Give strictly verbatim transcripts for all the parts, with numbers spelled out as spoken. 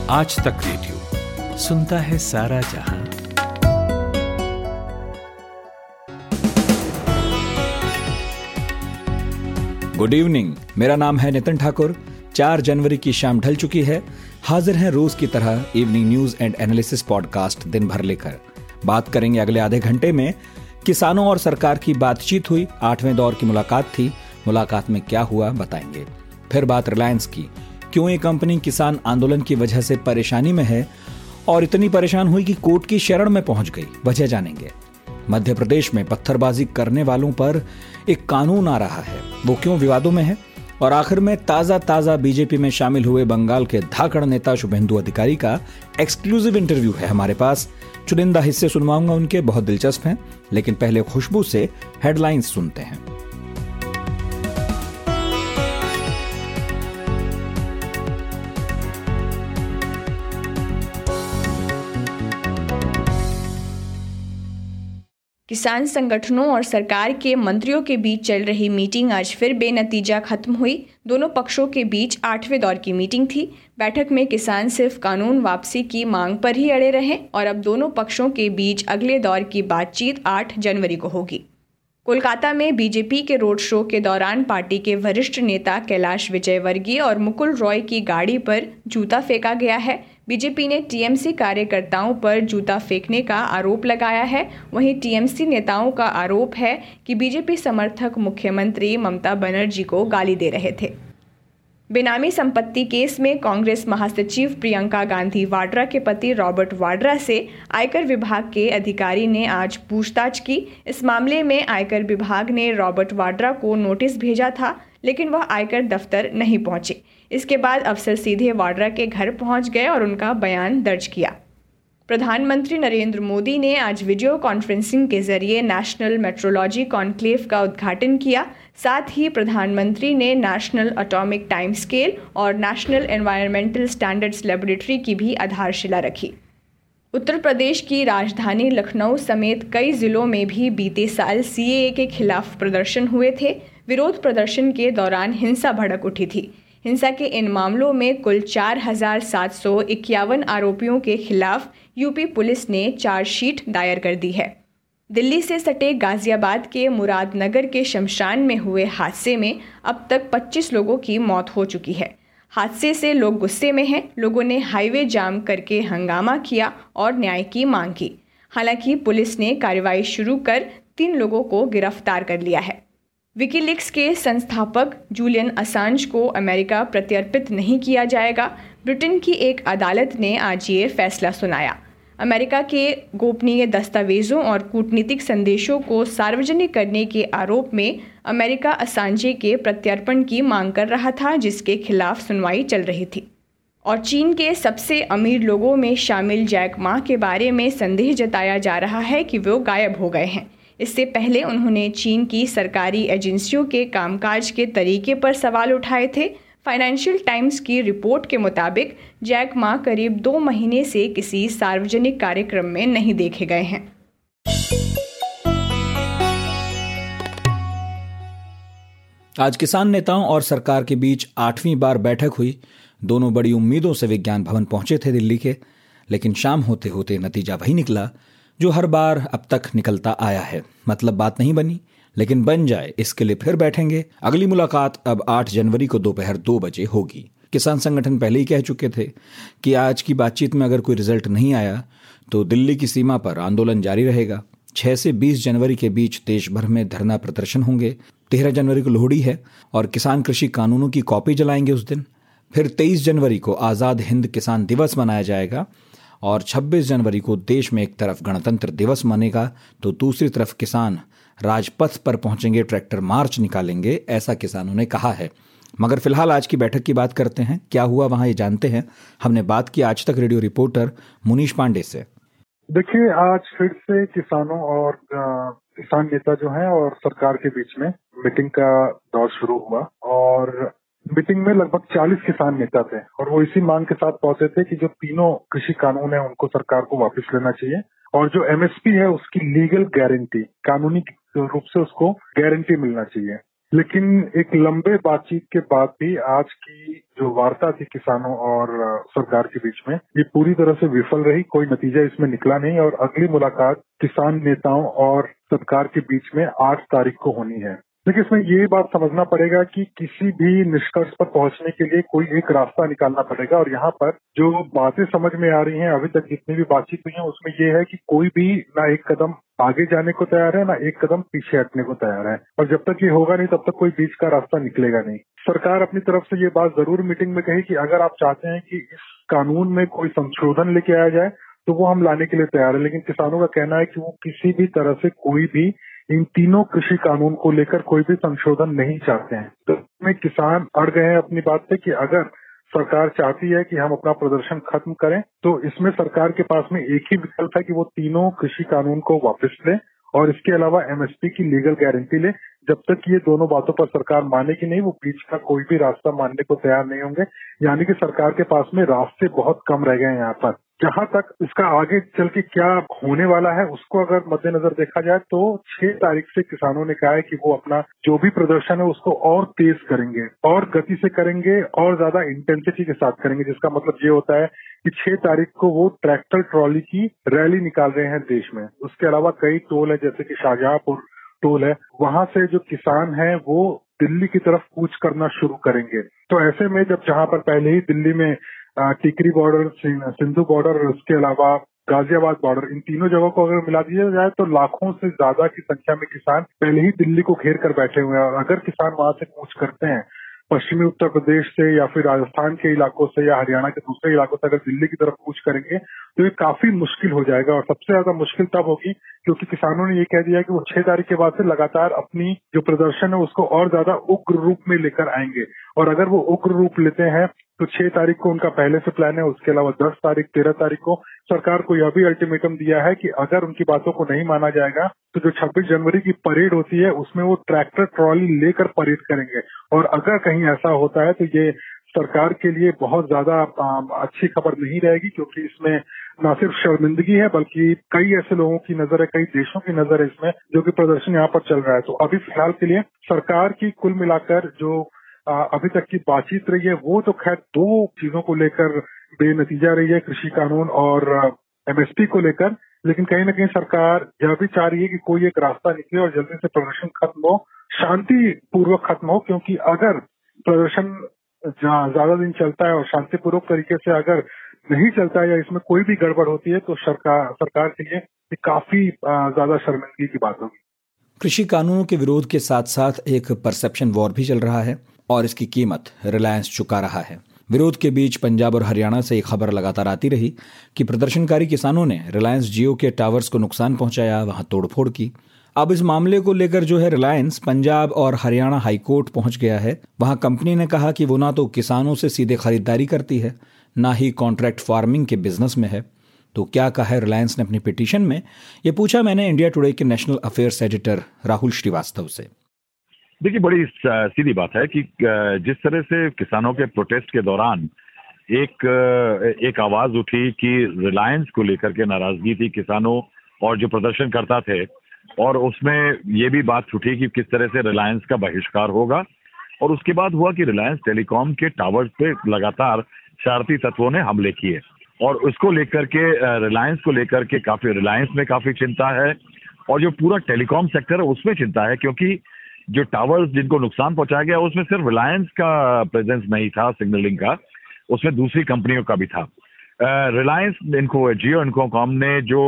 आज तक रेडियो सुनता है सारा जहां। गुड इवनिंग, मेरा नाम है नितिन ठाकुर। चार जनवरी की शाम ढल चुकी है। हाजिर हैं रोज की तरह evening news and analysis podcast दिन भर लेकर। बात करेंगे अगले आधे घंटे में। किसानों और सरकार की बातचीत हुई, आठवें दौर की मुलाकात थी। मुलाकात में क्या हुआ बताएंगे। फिर बात रिलायंस की, क्यों ये कंपनी किसान आंदोलन की वजह से परेशानी में है और इतनी परेशान हुई कि कोर्ट की शरण में पहुंच गई, वजह जानेंगे। मध्य प्रदेश में पत्थरबाजी करने वालों पर एक कानून आ रहा है, वो क्यों विवादों में है। और आखिर में ताजा ताजा बीजेपी में शामिल हुए बंगाल के धाकड़ नेता शुभेंदु अधिकारी का एक्सक्लूसिव इंटरव्यू है हमारे पास। चुनिंदा हिस्से सुनवाऊंगा उनके, बहुत दिलचस्प हैं। लेकिन पहले खुशबू से हेडलाइंस सुनते हैं। किसान संगठनों और सरकार के मंत्रियों के बीच चल रही मीटिंग आज फिर बेनतीजा खत्म हुई। दोनों पक्षों के बीच आठवें दौर की मीटिंग थी। बैठक में किसान सिर्फ कानून वापसी की मांग पर ही अड़े रहे और अब दोनों पक्षों के बीच अगले दौर की बातचीत आठ जनवरी को होगी। कोलकाता में बीजेपी के रोड शो के दौरान पार्टी के वरिष्ठ नेता कैलाश विजयवर्गीय और मुकुल रॉय की गाड़ी पर जूता फेंका गया है। बीजेपी ने टीएमसी कार्यकर्ताओं पर जूता फेंकने का आरोप लगाया है। वहीं टीएमसी नेताओं का आरोप है कि बीजेपी समर्थक मुख्यमंत्री ममता बनर्जी को गाली दे रहे थे। बेनामी संपत्ति केस में कांग्रेस महासचिव प्रियंका गांधी वाड्रा के पति रॉबर्ट वाड्रा से आयकर विभाग के अधिकारी ने आज पूछताछ की। इस मामले में आयकर विभाग ने रॉबर्ट वाड्रा को नोटिस भेजा था, लेकिन वह आयकर दफ्तर नहीं पहुंचे। इसके बाद अफसर सीधे वाड्रा के घर पहुंच गए और उनका बयान दर्ज किया। प्रधानमंत्री नरेंद्र मोदी ने आज वीडियो कॉन्फ्रेंसिंग के जरिए नेशनल मेट्रोलॉजी कॉन्क्लेव का उद्घाटन किया। साथ ही प्रधानमंत्री ने नेशनल एटॉमिक टाइम स्केल और नेशनल एनवायरमेंटल स्टैंडर्ड्स लेबोरेटरी की भी आधारशिला रखी। उत्तर प्रदेश की राजधानी लखनऊ समेत कई जिलों में भी बीते साल सीएए के खिलाफ प्रदर्शन हुए थे। विरोध प्रदर्शन के दौरान हिंसा भड़क उठी थी। हिंसा के इन मामलों में कुल चार हजार सात सौ इक्यावन आरोपियों के खिलाफ यूपी पुलिस ने चार्जशीट दायर कर दी है। दिल्ली से सटे गाजियाबाद के मुरादनगर के शमशान में हुए हादसे में अब तक पच्चीस लोगों की मौत हो चुकी है। हादसे से लोग गुस्से में हैं। लोगों ने हाईवे जाम करके हंगामा किया और न्याय की मांग की। हालांकि पुलिस ने कार्रवाई शुरू कर तीन लोगों को गिरफ्तार कर लिया है। विकीलीक्स के संस्थापक जूलियन असांज को अमेरिका प्रत्यर्पित नहीं किया जाएगा। ब्रिटेन की एक अदालत ने आज ये फैसला सुनाया। अमेरिका के गोपनीय दस्तावेजों और कूटनीतिक संदेशों को सार्वजनिक करने के आरोप में अमेरिका असांजे के प्रत्यर्पण की मांग कर रहा था, जिसके खिलाफ सुनवाई चल रही थी। और चीन के सबसे अमीर लोगों में शामिल जैक मा के बारे में संदेह जताया जा रहा है कि वो गायब हो गए हैं। इससे पहले उन्होंने चीन की सरकारी एजेंसियों के कामकाज के तरीके पर सवाल उठाए थे। फाइनेंशियल टाइम्स की रिपोर्ट के मुताबिक जैक मा करीब दो महीने से किसी सार्वजनिक कार्यक्रम में नहीं देखे गए हैं। आज किसान नेताओं और सरकार के बीच आठवीं बार बैठक हुई। दोनों बड़ी उम्मीदों से विज्ञान भवन पहुंचे थे दिल्ली के, लेकिन शाम होते होते नतीजा वही निकला जो हर बार अब तक निकलता आया है। मतलब बात नहीं बनी, लेकिन बन जाए इसके लिए फिर बैठेंगे। अगली मुलाकात अब आठ जनवरी को दोपहर दो बजे होगी। किसान संगठन पहले ही कह चुके थे कि आज की बातचीत में अगर कोई रिजल्ट नहीं आया तो दिल्ली की सीमा पर आंदोलन जारी रहेगा। छह से बीस जनवरी के बीच देश भर में धरना प्रदर्शन होंगे। तेरह जनवरी को लोहड़ी है और किसान कृषि कानूनों की कॉपी जलाएंगे उस दिन। फिर तेईस जनवरी को आजाद हिंद किसान दिवस मनाया जाएगा और छब्बीस जनवरी को देश में एक तरफ गणतंत्र दिवस मनेगा तो दूसरी तरफ किसान राजपथ पर पहुंचेंगे, ट्रैक्टर मार्च निकालेंगे, ऐसा किसानों ने कहा है। मगर फिलहाल आज की बैठक की बात करते हैं। क्या हुआ वहां ये जानते हैं। हमने बात की आज तक रेडियो रिपोर्टर मुनीश पांडे से। देखिए, आज फिर से किसानों और किसान नेता जो हैं और सरकार के बीच में मीटिंग का दौर शुरू हुआ और मीटिंग में लगभग चालीस किसान नेता थे और वो इसी मांग के साथ पहुंचे थे कि जो तीनों कृषि कानून है उनको सरकार को वापस लेना चाहिए और जो एमएसपी है उसकी लीगल गारंटी, कानूनी रूप से उसको गारंटी मिलना चाहिए। लेकिन एक लंबे बातचीत के बाद भी आज की जो वार्ता थी किसानों और सरकार के बीच में ये पूरी तरह से विफल रही। कोई नतीजा इसमें निकला नहीं और अगली मुलाकात किसान नेताओं और सरकार के बीच में आठ तारीख को होनी है। लेकिन इसमें ये बात समझना पड़ेगा कि किसी भी निष्कर्ष पर पहुंचने के लिए कोई एक रास्ता निकालना पड़ेगा और यहाँ पर जो बातें समझ में आ रही हैं अभी तक जितनी भी बातचीत हुई है उसमें ये है कि कोई भी ना एक कदम आगे जाने को तैयार है ना एक कदम पीछे हटने को तैयार है और जब तक ये होगा नहीं तब तक कोई बीच का रास्ता निकलेगा नहीं। सरकार अपनी तरफ से ये बात जरूर मीटिंग में कही कि अगर आप चाहते हैं कि इस कानून में कोई संशोधन लेके आया जाए तो वो हम लाने के लिए तैयार है, लेकिन किसानों का कहना है कि वो किसी भी तरह से कोई भी इन तीनों कृषि कानून को लेकर कोई भी संशोधन नहीं चाहते हैं। तो इसमें किसान अड़ गए हैं अपनी बात पे कि अगर सरकार चाहती है कि हम अपना प्रदर्शन खत्म करें तो इसमें सरकार के पास में एक ही विकल्प है कि वो तीनों कृषि कानून को वापस ले और इसके अलावा एमएसपी की लीगल गारंटी ले। जब तक ये दोनों बातों पर सरकार मानेगी नहीं वो बीच का कोई भी रास्ता मानने को तैयार नहीं होंगे। यानी कि सरकार के पास में रास्ते बहुत कम रह गए हैं यहाँ पर। जहां तक इसका आगे चल के क्या होने वाला है उसको अगर मद्देनजर देखा जाए तो छह तारीख से किसानों ने कहा है कि वो अपना जो भी प्रदर्शन है उसको और तेज करेंगे और गति से करेंगे और ज्यादा इंटेंसिटी के साथ करेंगे, जिसका मतलब ये होता है कि छह तारीख को वो ट्रैक्टर ट्रॉली की रैली निकाल रहे हैं देश में। उसके अलावा कई टोल है जैसे कि शाहजहांपुर टोल है, वहां से जो किसान हैं वो दिल्ली की तरफ कूच करना शुरू करेंगे। तो ऐसे में जब जहां पर पहले ही दिल्ली में टिकरी बॉर्डर, सिंधु बॉर्डर और उसके अलावा गाजियाबाद बॉर्डर, इन तीनों जगहों को अगर मिला दिया जाए तो लाखों से ज्यादा की संख्या में किसान पहले ही दिल्ली को घेर कर बैठे हुए हैं और अगर किसान वहां से कूच करते हैं पश्चिमी उत्तर प्रदेश से या फिर राजस्थान के इलाकों से या हरियाणा के दूसरे इलाकों से अगर दिल्ली की तरफ कूच करेंगे तो ये काफी मुश्किल हो जाएगा और सबसे ज्यादा मुश्किल तब होगी क्योंकि किसानों ने ये कह दिया कि वो छह तारीख के बाद से लगातार अपनी जो प्रदर्शन है उसको और ज्यादा उग्र रूप में लेकर आएंगे और अगर वो उग्र रूप लेते हैं तो छह तारीख को उनका पहले से प्लान है। उसके अलावा दस तारीख तेरह तारीख को सरकार को यह भी अल्टीमेटम दिया है कि अगर उनकी बातों को नहीं माना जाएगा तो जो छब्बीस जनवरी की परेड होती है उसमें वो ट्रैक्टर ट्रॉली लेकर परेड करेंगे और अगर कहीं ऐसा होता है तो ये सरकार के लिए बहुत ज्यादा अच्छी खबर नहीं रहेगी क्योंकि इसमें न सिर्फ शर्मिंदगी है बल्कि कई ऐसे लोगों की नजर है, कई देशों की नजर है इसमें जो कि प्रदर्शन यहाँ पर चल रहा है। तो अभी फिलहाल के लिए सरकार की कुल मिलाकर जो अभी तक की बातचीत रही है वो तो खैर दो चीजों को लेकर बेनतीजा रही है, कृषि कानून और एमएसपी को लेकर, लेकिन कहीं ना कहीं सरकार यह भी चाह रही है कि कोई एक रास्ता निकले और जल्दी से प्रदर्शन खत्म हो, शांति पूर्वक खत्म हो, क्योंकि अगर प्रदर्शन ज्यादा दिन चलता है और शांतिपूर्वक तरीके से अगर नहीं चलता है या इसमें कोई भी गड़बड़ होती है तो सरकार सरकार के लिए काफी ज्यादा शर्मिंदगी की बात होगी। कृषि कानूनों के विरोध के साथ साथ एक परसेप्शन वॉर भी चल रहा है और इसकी कीमत रिलायंस चुका रहा है। विरोध के बीच पंजाब और हरियाणा से एक खबर लगातार आती रही कि प्रदर्शनकारी किसानों ने रिलायंस जियो के टावर्स को नुकसान पहुंचाया, वहां तोड़फोड़ की। अब इस मामले को लेकर जो है रिलायंस पंजाब और हरियाणा हाईकोर्ट पहुंच गया है। वहां कंपनी ने कहा कि वो ना तो किसानों से सीधे खरीदारी करती है ना ही कॉन्ट्रैक्ट फार्मिंग के बिजनेस में है। तो क्या कहा है रिलायंस ने अपनी पिटीशन में, ये पूछा मैंने इंडिया टुडे के national affairs editor Rahul Srivastava से। देखिए, बड़ी सीधी बात है कि जिस तरह से किसानों के प्रोटेस्ट के दौरान एक एक आवाज उठी कि रिलायंस को लेकर के नाराजगी थी किसानों और जो प्रदर्शन करता थे, और उसमें ये भी बात उठी कि किस तरह से रिलायंस का बहिष्कार होगा, और उसके बाद हुआ कि रिलायंस टेलीकॉम के टावर्स पे लगातार शरारती तत्वों ने हमले किए और उसको लेकर के रिलायंस को लेकर के काफी रिलायंस में काफी चिंता है और जो पूरा टेलीकॉम सेक्टर है उसमें चिंता है, क्योंकि जो टावर्स जिनको नुकसान पहुंचाया गया उसमें सिर्फ रिलायंस का प्रेजेंस नहीं था सिग्नलिंग का, उसमें दूसरी कंपनियों का भी था। रिलायंस इनको जियो इन्फोकॉम ने जो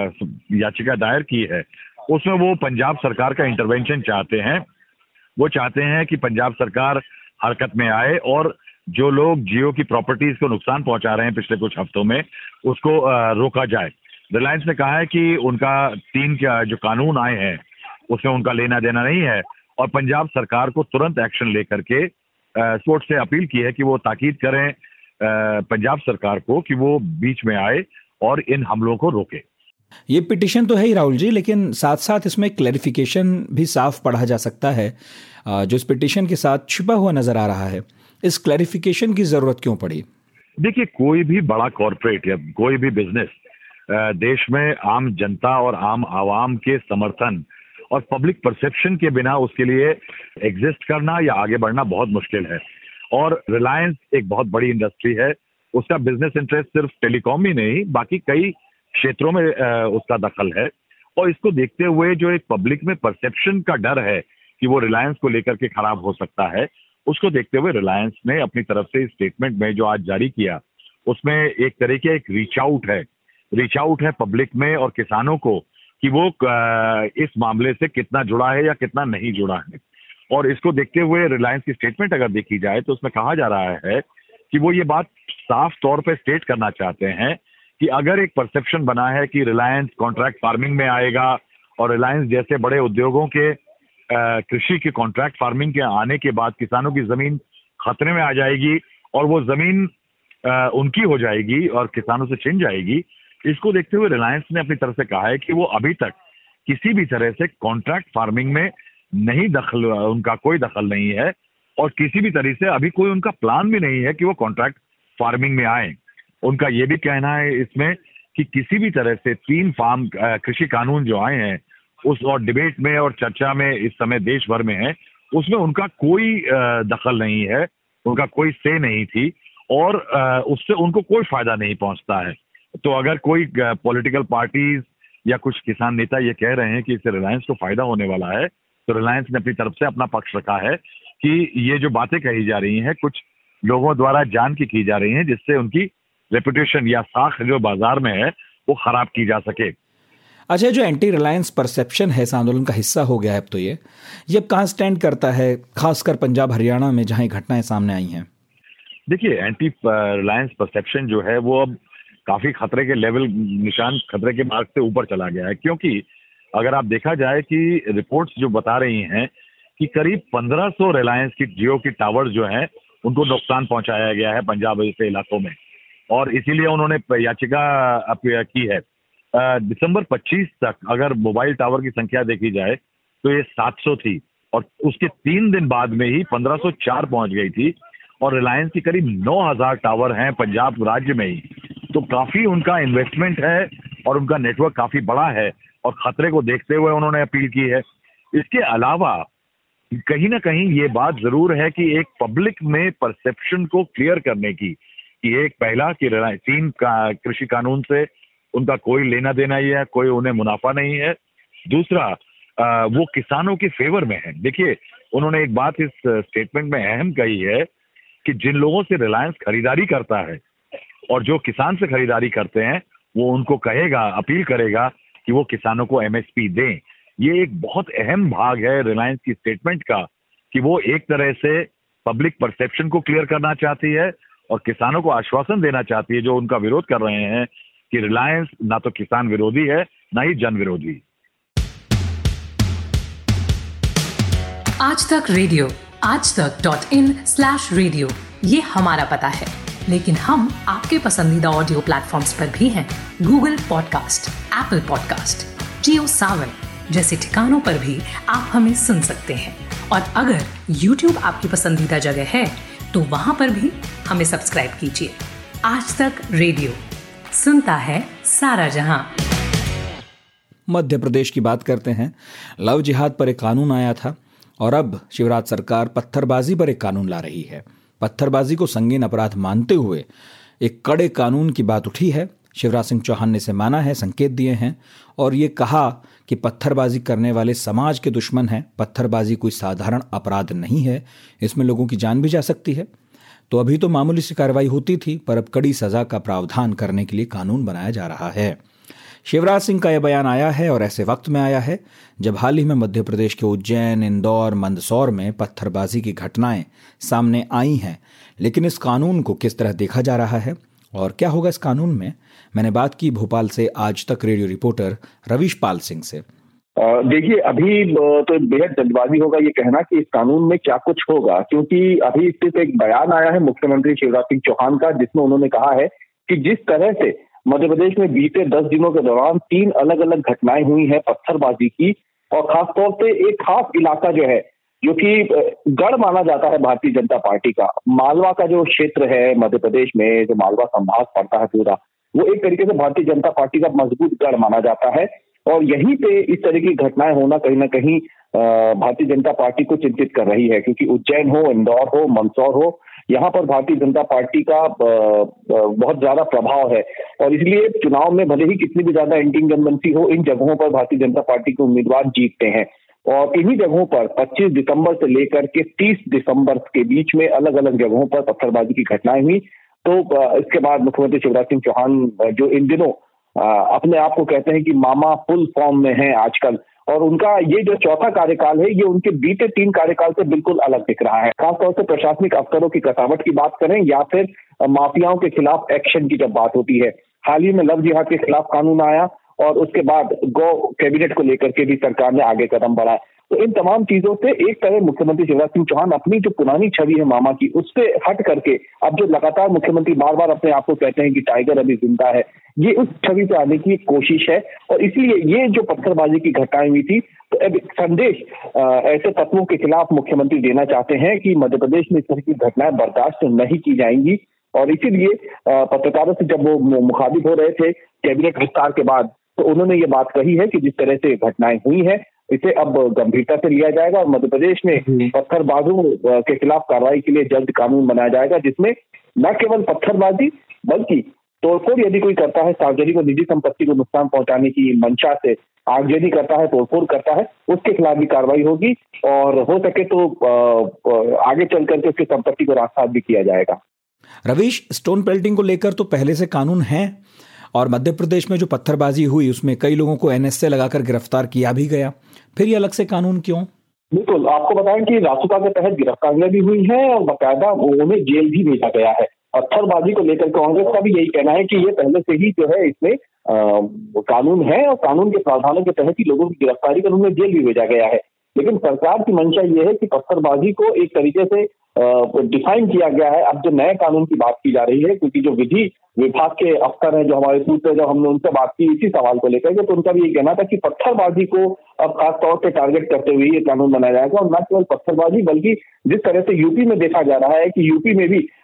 याचिका दायर की है उसमें वो पंजाब सरकार का इंटरवेंशन चाहते हैं। वो चाहते हैं कि पंजाब सरकार हरकत में आए और जो लोग जियो की प्रॉपर्टीज को नुकसान पहुंचा रहे हैं पिछले कुछ हफ्तों में उसको रोका जाए। रिलायंस ने कहा है कि उनका तीन जो कानून आए हैं उसमें उनका लेना देना नहीं है और पंजाब सरकार को तुरंत एक्शन लेकर के कोर्ट से अपील की है कि वो ताकीद करें पंजाब सरकार को कि वो बीच में आए और इन हमलों को रोके। ये पिटीशन तो है ही राहुल जी, लेकिन साथ साथ इसमें क्लैरिफिकेशन भी साफ पढ़ा जा सकता है जो इस पिटीशन के साथ छिपा हुआ नजर आ रहा है। इस क्लैरिफिकेशन की जरूरत क्यों पड़ी? देखिए, कोई भी बड़ा कॉर्पोरेट या कोई भी बिजनेस देश में आम जनता और आम आवाम के समर्थन और पब्लिक परसेप्शन के बिना उसके लिए एग्जिस्ट करना या आगे बढ़ना बहुत मुश्किल है। और रिलायंस एक बहुत बड़ी इंडस्ट्री है उसका बिजनेस इंटरेस्ट सिर्फ टेलीकॉम ही नहीं, बाकी कई क्षेत्रों में उसका दखल है। और इसको देखते हुए जो एक पब्लिक में परसेप्शन का डर है कि वो रिलायंस को लेकर के खराब हो सकता है, उसको देखते हुए रिलायंस ने अपनी तरफ से स्टेटमेंट में जो आज जारी किया, उसमें एक तरह के एक रीच आउट है रीच आउट है पब्लिक में और किसानों को कि वो इस मामले से कितना जुड़ा है या कितना नहीं जुड़ा है। और इसको देखते हुए रिलायंस की स्टेटमेंट अगर देखी जाए तो उसमें कहा जा रहा है कि वो ये बात साफ तौर पे स्टेट करना चाहते हैं कि अगर एक परसेप्शन बना है कि रिलायंस कॉन्ट्रैक्ट फार्मिंग में आएगा और रिलायंस जैसे बड़े उद्योगों के कृषि के कॉन्ट्रैक्ट फार्मिंग के आने के बाद किसानों की जमीन खतरे में आ जाएगी और वो जमीन आ, उनकी हो जाएगी और किसानों से छिन जाएगी, इसको देखते हुए रिलायंस ने अपनी तरफ से कहा है कि वो अभी तक किसी भी तरह से कॉन्ट्रैक्ट फार्मिंग में नहीं दखल, उनका कोई दखल नहीं है और किसी भी तरह से अभी कोई उनका प्लान भी नहीं है कि वो कॉन्ट्रैक्ट फार्मिंग में आए। उनका ये भी कहना है इसमें कि किसी भी तरह से तीन फार्म कृषि कानून जो आए हैं उस और डिबेट में और चर्चा में इस समय देश भर में है, उसमें उनका कोई दखल नहीं है, उनका कोई से नहीं थी और उससे उनको कोई फायदा नहीं पहुंचता है। तो अगर कोई पॉलिटिकल पार्टीज या कुछ किसान नेता ये कह रहे हैं कि इससे रिलायंस को फायदा होने वाला है, तो रिलायंस ने अपनी तरफ से अपना पक्ष रखा है कि ये जो बातें कही जा रही हैं कुछ लोगों द्वारा जान की की जा रही हैं, जिससे उनकी रेपुटेशन या साख जो बाजार में है वो खराब की जा सके। अच्छा, जो एंटी रिलायंस परसेप्शन है इस आंदोलन का हिस्सा हो गया है अब तो ये ये अब कहाँ स्टैंड करता है, खासकर पंजाब हरियाणा में जहां घटनाएं सामने आई हैं? देखिए, एंटी रिलायंस परसेप्शन जो है वो अब काफी खतरे के लेवल, निशान खतरे के मार्ग से ऊपर चला गया है, क्योंकि अगर आप देखा जाए कि रिपोर्ट्स जो बता रही हैं कि करीब पंद्रह सौ रिलायंस की जियो की टावर्स जो हैं उनको नुकसान पहुंचाया गया है पंजाब जैसे इलाकों में, और इसीलिए उन्होंने याचिका की है। दिसंबर पच्चीस तक अगर मोबाइल टावर की संख्या देखी जाए तो ये सात सौ थी और उसके तीन दिन बाद में ही पंद्रह सौ चार पहुंच गई थी और रिलायंस की करीब नौ हज़ार टावर हैं पंजाब राज्य में ही। तो काफी उनका इन्वेस्टमेंट है और उनका नेटवर्क काफी बड़ा है और खतरे को देखते हुए उन्होंने अपील की है। इसके अलावा कहीं ना कहीं ये बात जरूर है कि एक पब्लिक में परसेप्शन को क्लियर करने की कि एक पहला कि तीन का कृषि कानून से उनका कोई लेना देना ही है, कोई उन्हें मुनाफा नहीं है। दूसरा, आ, वो किसानों के फेवर में है। देखिए, उन्होंने एक बात इस स्टेटमेंट में अहम कही है कि जिन लोगों से रिलायंस खरीदारी करता है और जो किसान से खरीदारी करते हैं वो उनको कहेगा, अपील करेगा कि वो किसानों को एमएसपी दें। ये एक बहुत अहम भाग है रिलायंस की स्टेटमेंट का कि वो एक तरह से पब्लिक परसेप्शन को क्लियर करना चाहती है और किसानों को आश्वासन देना चाहती है जो उनका विरोध कर रहे हैं कि रिलायंस ना तो किसान विरोधी है ना ही जन विरोधी। आज तक रेडियो आज तक डॉट इन स्लैश रेडियो ये हमारा पता है, लेकिन हम आपके पसंदीदा ऑडियो प्लेटफॉर्म्स पर भी हैं। Google podcast, Apple podcast, Jio Saavn जैसे ठिकानों पर भी आप हमें सुन सकते हैं। और अगर YouTube आपकी पसंदीदा जगह है तो वहां पर भी हमें सब्सक्राइब कीजिए। आज तक रेडियो, सुनता है सारा जहां। मध्य प्रदेश की बात करते हैं। लव जिहाद पर एक कानून आया था और अब शिवराज सरकार पत्थरबाजी पर एक कानून ला रही है। पत्थरबाजी को संगीन अपराध मानते हुए एक कड़े कानून की बात उठी है। शिवराज सिंह चौहान ने इसे माना है, संकेत दिए हैं और ये कहा कि पत्थरबाजी करने वाले समाज के दुश्मन हैं। पत्थरबाजी कोई साधारण अपराध नहीं है, इसमें लोगों की जान भी जा सकती है। तो अभी तो मामूली सी कार्रवाई होती थी, पर अब कड़ी सजा का प्रावधान करने के लिए कानून बनाया जा रहा है। शिवराज सिंह का यह बयान आया है और ऐसे वक्त में आया है जब हाल ही में मध्य प्रदेश के उज्जैन, इंदौर, मंदसौर में पत्थरबाजी की घटनाएं सामने आई हैं। लेकिन इस कानून को किस तरह देखा जा रहा है और क्या होगा इस कानून में, मैंने बात की भोपाल से आज तक रेडियो रिपोर्टर रवीश पाल सिंह से। देखिए, अभी तो बेहद जल्दबाजी होगा ये कहना कि इस कानून में क्या कुछ होगा, क्योंकि अभी सिर्फ एक बयान आया है मुख्यमंत्री शिवराज सिंह चौहान का, जिसमें उन्होंने कहा है कि जिस तरह से मध्य प्रदेश में बीते दस दिनों के दौरान तीन अलग अलग घटनाएं हुई हैं पत्थरबाजी की, और खासतौर से एक खास इलाका जो है जो कि गढ़ माना जाता है भारतीय जनता पार्टी का, मालवा का जो क्षेत्र है मध्य प्रदेश में, जो मालवा संभाग पड़ता है पूरा, वो एक तरीके से भारतीय जनता पार्टी का मजबूत गढ़ माना जाता है। और यहीं पे इस तरह की घटनाएं होना कहीं ना कहीं भारतीय जनता पार्टी को चिंतित कर रही है, क्योंकि उज्जैन हो, इंदौर हो, मंदसौर हो, यहाँ पर भारतीय जनता पार्टी का बहुत ज्यादा प्रभाव है और इसलिए चुनाव में भले ही कितनी भी ज्यादा एंटी इनकम्बेंसी हो, इन जगहों पर भारतीय जनता पार्टी के उम्मीदवार जीतते हैं। और इन्हीं जगहों पर पच्चीस दिसंबर से लेकर के तीस दिसंबर के बीच में अलग अलग जगहों पर पत्थरबाजी की घटनाएं हुई। तो इसके बाद मुख्यमंत्री शिवराज सिंह चौहान, जो इन दिनों अपने आप को कहते हैं कि मामा फुल फॉर्म में हैं आजकल, और उनका ये जो चौथा कार्यकाल है ये उनके बीते तीन कार्यकाल से बिल्कुल अलग दिख रहा है। खासतौर से प्रशासनिक अफसरों की कसावट की बात करें या फिर माफियाओं के खिलाफ एक्शन की जब बात होती है। हाल ही में लव जिहाद के खिलाफ कानून आया और उसके बाद गौ कैबिनेट को लेकर के भी सरकार ने आगे कदम बढ़ाया। तो इन तमाम चीजों से एक तरह मुख्यमंत्री शिवराज सिंह चौहान अपनी जो पुरानी छवि है मामा की, उससे हट करके अब जो लगातार मुख्यमंत्री बार बार अपने आप को कहते हैं कि टाइगर अभी जिंदा है, ये उस छवि पे आने की कोशिश है। और इसलिए ये जो पत्थरबाजी की घटनाएं हुई थी, तो अब संदेश ऐसे तत्वों के खिलाफ मुख्यमंत्री देना चाहते हैं कि मध्य प्रदेश में इस तरह की घटनाएं बर्दाश्त नहीं की जाएंगी। और इसीलिए पत्रकारों से जब वो मुखातिब हो रहे थे कैबिनेट विस्तार के बाद, तो उन्होंने ये बात कही है कि जिस तरह से घटनाएं हुई है इसे अब गंभीरता से लिया जाएगा और मध्य प्रदेश में पत्थरबाजों के खिलाफ कार्रवाई के लिए जल्द कानून बनाया जाएगा, जिसमें न केवल पत्थरबाजी बल्कि तोड़फोड़ यदि कोई करता है, सार्वजनिक और निजी संपत्ति को नुकसान पहुंचाने की मंशा से आगजनी करता है, तोड़फोड़ करता है, उसके खिलाफ भी कार्रवाई होगी और हो सके तो आगे चल करके उसकी संपत्ति को रास्ता भी किया जाएगा। रवीश, स्टोन पेल्टिंग को लेकर तो पहले से कानून है और मध्य प्रदेश में जो पत्थरबाजी हुई उसमें कई लोगों को एनएसए लगाकर गिरफ्तार किया भी गया, फिर ये अलग से कानून क्यों? बिल्कुल, आपको बताएं कि रासुका के तहत गिरफ्तारियां भी हुई हैं और बाकायदा उन्हें जेल भी भेजा गया है। पत्थरबाजी को लेकर कांग्रेस का भी यही कहना है कि ये पहले से ही जो है इसमें कानून है और कानून के प्रावधानों के तहत ही लोगों की गिरफ्तारी कर उन्हें जेल भी भेजा गया है। लेकिन सरकार की मंशा ये है कि पत्थरबाजी को एक तरीके से डिफाइन किया गया है। अब जो नए कानून की बात की जा रही है, क्योंकि जो विधि विभाग के अफसर हैं जो हमारे सूत्र, जब हमने उनसे बात की इसी सवाल को लेकर के, तो उनका भी ये कहना था कि पत्थरबाजी को अब खास तौर पे टारगेट करते हुए ये कानून बनाया जाएगा। और न केवल पत्थरबाजी बल्कि जिस तरह से यूपी में देखा जा रहा है कि यूपी में भी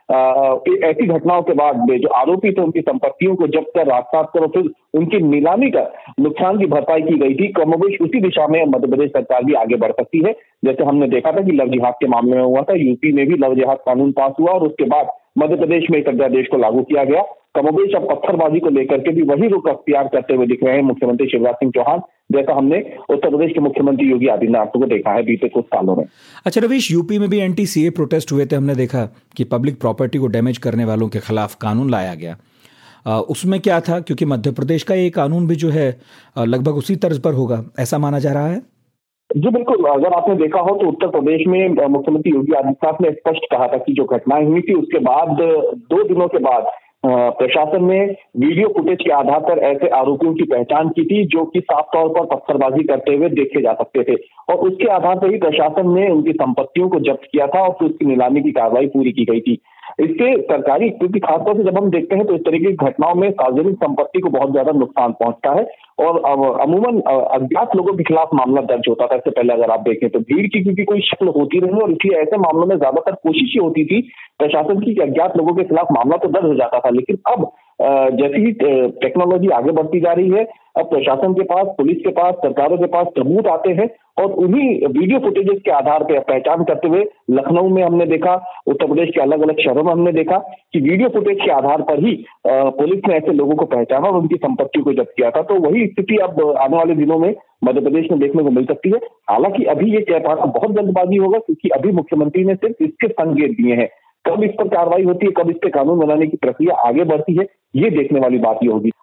ऐसी घटनाओं के बाद में जो आरोपी थे उनकी संपत्तियों को जब्त कर राजसात करो फिर उनकी नीलामी कर नुकसान की भरपाई की गई थी, कमोबेश उसी दिशा में मध्य प्रदेश सरकार भी आगे बढ़ सकती है। जैसे हमने देखा था कि लव जिहाद के मामले में हुआ था, यूपी में भी लव जिहाद कानून पास हुआ और उसके बाद मध्य प्रदेश में इस अध्यादेश को लागू किया गया। कमोबेश अब पत्थरबाजी को लेकर के भी वही रुख अख्तियार करते हुए दिख रहे हैं मुख्यमंत्री शिवराज सिंह चौहान, जैसा हमने उत्तर प्रदेश के मुख्यमंत्री योगी आदित्यनाथ को देखा है बीते कुछ सालों में। अच्छा रवीश, यूपी में भी एंटी सीए प्रोटेस्ट हुए थे, हमने देखा कि पब्लिक प्रॉपर्टी को डैमेज करने वालों के खिलाफ कानून लाया गया। आ, उसमें क्या था, क्योंकि मध्य प्रदेश का ये कानून भी जो है लगभग उसी तर्ज पर होगा, ऐसा माना जा रहा है? जी बिल्कुल, अगर आपने देखा हो तो उत्तर प्रदेश में मुख्यमंत्री योगी आदित्यनाथ ने स्पष्ट कहा था कि जो घटनाएं हुई थी उसके बाद दो दिनों के बाद प्रशासन ने वीडियो फुटेज के आधार पर ऐसे आरोपियों की पहचान की थी जो कि साफ तौर पर पत्थरबाजी करते हुए देखे जा सकते थे और उसके आधार पर ही प्रशासन ने उनकी संपत्तियों को जब्त किया था और फिर उसकी नीलामी की कार्रवाई पूरी की गई थी। इसके सरकारी, क्योंकि खासतौर से जब हम देखते हैं तो इस तरीके की घटनाओं में सार्वजनिक संपत्ति को बहुत ज्यादा नुकसान पहुंचता है और अमूमन अज्ञात लोगों के खिलाफ मामला दर्ज होता था। इससे पहले अगर आप देखें तो भीड़ की क्योंकि कोई शक्ल होती रही और इसलिए ऐसे मामलों में ज्यादातर कोशिश ही होती थी प्रशासन की कि अज्ञात लोगों के खिलाफ मामला तो दर्ज हो जाता था। लेकिन अब जैसे ही टेक्नोलॉजी आगे बढ़ती जा रही है, अब प्रशासन के पास, पुलिस के पास, सरकारों के पास सबूत आते हैं और उन्हीं वीडियो फुटेजेस के आधार पर पहचान करते हुए लखनऊ में हमने देखा, उत्तर प्रदेश के अलग अलग शहरों में हमने देखा कि वीडियो फुटेज के आधार पर ही पुलिस ने ऐसे लोगों को पहचाना और उनकी संपत्ति को जब्त किया था। तो वही स्थिति अब आने वाले दिनों में मध्य प्रदेश में देखने को मिल सकती है। हालांकि अभी ये कह पाना बहुत जल्दबाजी होगा क्योंकि अभी मुख्यमंत्री ने सिर्फ इसके संकेत दिए हैं। कब इस पर कार्रवाई होती है, कब इस पर कानून बनाने की प्रक्रिया आगे बढ़ती है, ये देखने वाली बात ये होगी।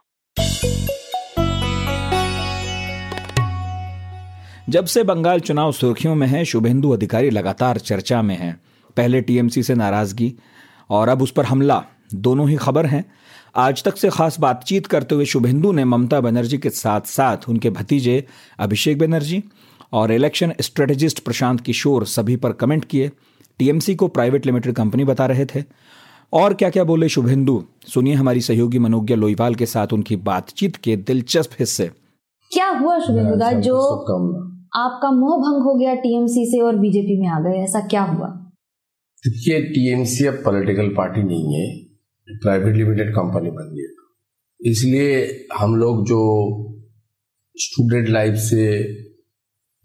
जब से बंगाल चुनाव सुर्खियों में है, शुभेंदु अधिकारी लगातार चर्चा में हैं। पहले टीएमसी से नाराजगी और अब उस पर हमला, दोनों ही खबर हैं। आज तक से खास बातचीत करते हुए शुभेंदु ने ममता बनर्जी के साथ साथ उनके भतीजे अभिषेक बनर्जी और इलेक्शन स्ट्रेटेजिस्ट प्रशांत किशोर सभी पर कमेंट किए। टीएमसी को प्राइवेट लिमिटेड कंपनी बता रहे थे। और क्या क्या बोले शुभेंदु, सुनिए हमारी सहयोगी मनोज्ञा लोईवाल के साथ उनकी बातचीत के दिलचस्प हिस्से। क्या हुआ शुभेंदु दा, जो आपका मोह भंग हो गया टीएमसी से और बीजेपी में आ गए, ऐसा क्या हुआ? देखिए, टीएमसी अब पॉलिटिकल पार्टी नहीं है, प्राइवेट लिमिटेड कंपनी बन गई। इसलिए हम लोग जो स्टूडेंट लाइफ से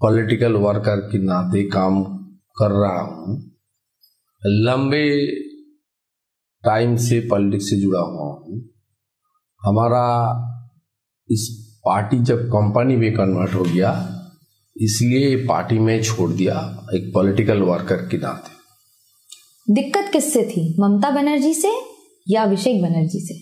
पॉलिटिकल वर्कर के नाते काम कर रहा हूँ, लंबे टाइम से पॉलिटिक्स से जुड़ा हुआ हूँ। हमारा इस पार्टी जब कंपनी में कन्वर्ट हो गया, इसलिए पार्टी में छोड़ दिया एक पॉलिटिकल वर्कर के नाते। दिक्कत किससे थी, ममता बनर्जी से या अभिषेक बनर्जी से?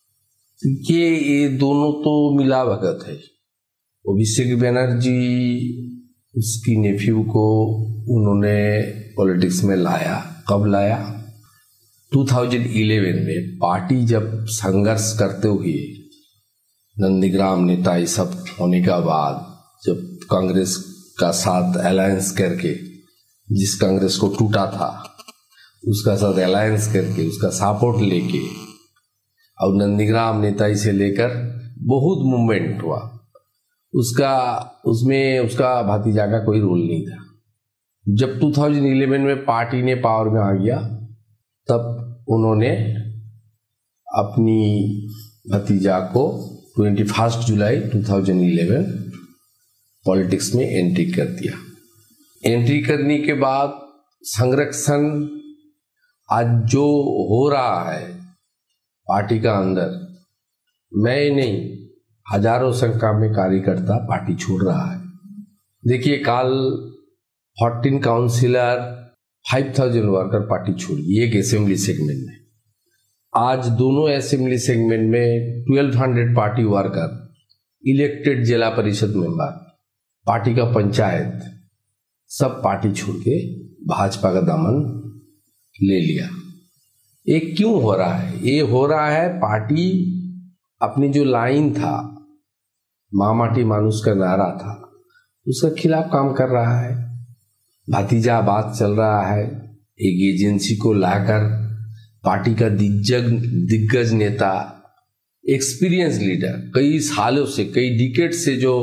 ये ये दोनों तो मिला भगत है। अभिषेक बनर्जी उसकी नेफ्यू को उन्होंने पॉलिटिक्स में लाया। कब लाया? दो हज़ार ग्यारह में पार्टी जब संघर्ष करते हुए नंदीग्राम नेता ये सब होने के बाद, जब कांग्रेस का साथ अलायंस करके, जिस कांग्रेस को टूटा था उसका साथ अलायंस करके, उसका सपोर्ट लेके और नंदीग्राम नेता से लेकर बहुत मूवमेंट हुआ। उसका उसमें उसका भतीजा का कोई रोल नहीं था। जब दो हज़ार ग्यारह में पार्टी ने पावर में आ गया, तब उन्होंने अपनी भतीजा को इक्कीस जुलाई दो हज़ार ग्यारह पॉलिटिक्स में एंट्री कर दिया। एंट्री करने के बाद संरक्षण आज जो हो रहा है पार्टी का अंदर, मैं नहीं, हजारों संख्या में कार्यकर्ता पार्टी छोड़ रहा है। देखिए, काल चौदह काउंसिलर, पाँच हज़ार वर्कर पार्टी छोड़ी एक असेंबली सेगमेंट में। आज दोनों असेंबली सेगमेंट में बारह सौ पार्टी वर्कर, इलेक्टेड जिला परिषद मेंबर, पार्टी का पंचायत, सब पार्टी छोड़ के भाजपा का दामन ले लिया। ये क्यों हो रहा है? ये हो रहा है पार्टी अपनी जो लाइन था, माँ माटी मानुष का नारा था, उसके खिलाफ काम कर रहा है। भतीजा बात चल रहा है। एक एजेंसी को लाकर पार्टी का दिग्गज दिग्गज नेता, एक्सपीरियंस लीडर, कई सालों से, कई डिकेड से जो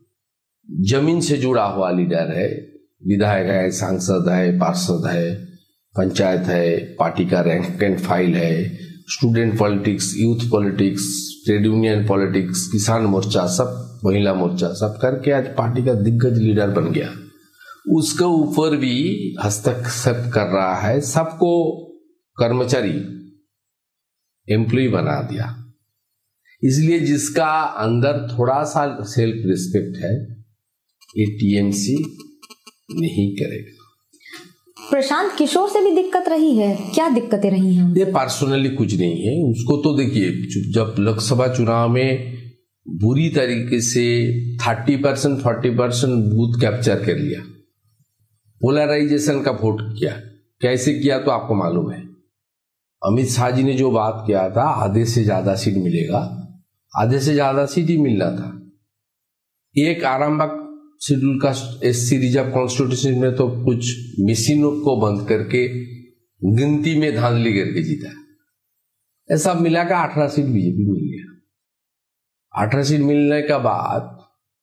जमीन से जुड़ा हुआ लीडर है, विधायक है, सांसद है, पार्षद है, पंचायत है, पार्टी का रैंक एंड फाइल है, student politics, youth politics, trade union politics, किसान मोर्चा, सब, महिला मोर्चा, सब करके आज पार्टी का दिग्गज लीडर बन गया। उसके ऊपर भी हस्तक्षेप कर रहा है, सबको कर्मचारी, एम्प्लॉय बना दिया। इसलिए जिसका अंदर थोड़ा सा सेल्फ रिस्पेक्ट है, ये टीएमसी नहीं करेगा। प्रशांत किशोर से भी दिक्कत रही है, क्या दिक्कतें रही हैं? ये पर्सनली कुछ नहीं है उसको। तो देखिए, जब लोकसभा चुनाव में बुरी तरीके से तीस परसेंट चालीस परसेंट बूथ कैप्चर कर लिया, पोलराइजेशन का वोट किया, कैसे किया तो आपको मालूम है। अमित शाह जी ने जो बात किया था, आधे से ज्यादा सीट मिलेगा, आधे से ज्यादा सीट ही मिल रहा था। एक आरंभक शेड्यूल का एससी रिजर्व कॉन्स्टिट्यूशन में तो कुछ मशीनों को बंद करके गिनती में धांधली करके जीता। ऐसा मिला का अठारह सीट बीजेपी मिल गया। अठारह सीट मिलने के बाद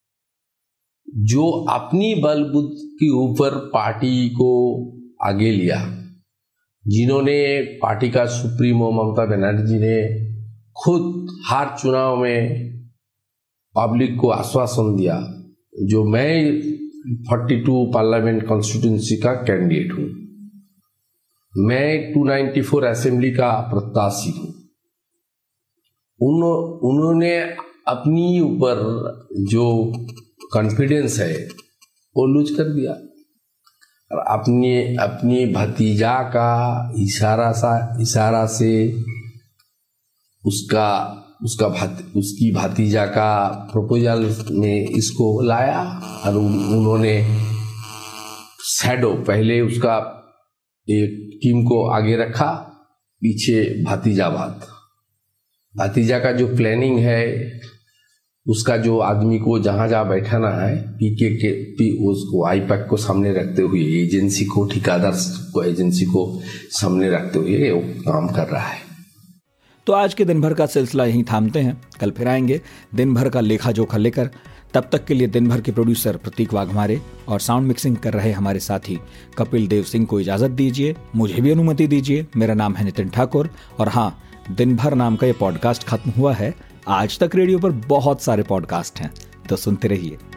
जो अपनी बलबूते के ऊपर पार्टी को आगे लिया, जिन्होंने पार्टी का सुप्रीमो ममता बनर्जी ने खुद हर चुनाव में पब्लिक को आश्वासन दिया, जो मैं बयालीस पार्लियामेंट कॉन्स्टिट्यूंसी का कैंडिडेट हूं, मैं दो सौ चौरानवे असेंबली का प्रत्याशी हूं, उन्हों, उन्होंने अपनी ऊपर जो कॉन्फिडेंस है वो लूज कर दिया और अपनी अपनी भतीजा का इशारा सा इशारा से उसका उसका भात, उसकी भतीजा का प्रपोजल में इसको लाया और उन्होंने शैडो, पहले उसका एक टीम को आगे रखा, पीछे भतीजाबाद। भतीजा का जो प्लानिंग है, उसका जो आदमी को जहां जहां बैठाना है, पीके के पी उसको आईपैक को सामने रखते हुए, एजेंसी को, ठेकेदार को एजेंसी को सामने रखते हुए वो काम कर रहा है। तो आज के दिन भर का सिलसिला यहीं थामते हैं। कल फिर आएंगे दिन भर का लेखा जोखा लेकर। तब तक के लिए दिन भर के प्रोड्यूसर प्रतीक वाघमारे और साउंड मिक्सिंग कर रहे हमारे साथी कपिल देव सिंह को इजाजत दीजिए। मुझे भी अनुमति दीजिए। मेरा नाम है नितिन ठाकुर और हाँ, दिन भर नाम का ये पॉडकास्ट खत्म हुआ है। आज तक रेडियो पर बहुत सारे पॉडकास्ट हैं, तो सुनते रहिए।